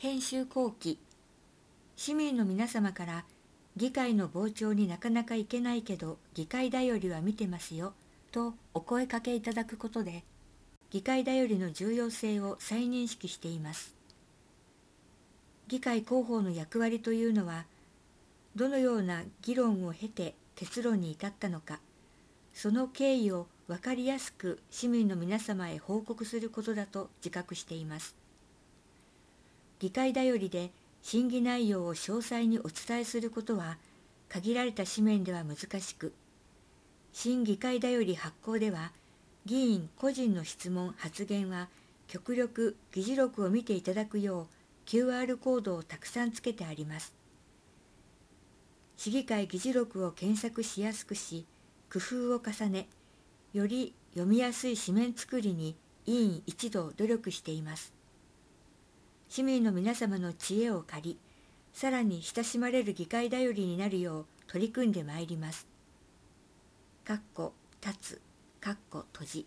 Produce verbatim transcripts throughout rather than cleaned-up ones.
編集後期、市民の皆様から議会の傍聴になかなか行けないけど議会だよりは見てますよとお声かけいただくことで、議会だよりの重要性を再認識しています。議会広報の役割というのは、どのような議論を経て結論に至ったのか、その経緯を分かりやすく市民の皆様へ報告することだと自覚しています。議会だよりで審議内容を詳細にお伝えすることは限られた紙面では難しく、新議会だより発行では議員個人の質問・発言は極力議事録を見ていただくよう キューアール コードをたくさんつけてあります。市議会議事録を検索しやすくし、工夫を重ね、より読みやすい紙面作りに委員一同努力しています。市民の皆様の知恵を借り、さらに親しまれる議会だよりになるよう取り組んでまいります。かっこ立つ、かっこ閉じ。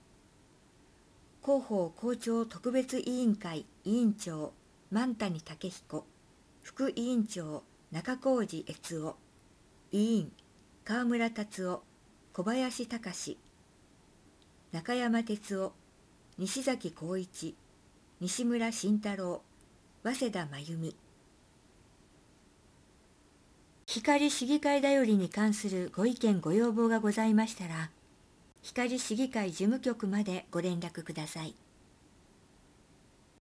広報校長特別委員会委員長万谷武彦、副委員長中小路悦夫、委員川村達夫、小林隆、中山哲夫、西崎浩一、西村慎太郎、早稲田真由美。光市議会だよりに関するご意見ご要望がございましたら、光市議会事務局までご連絡ください。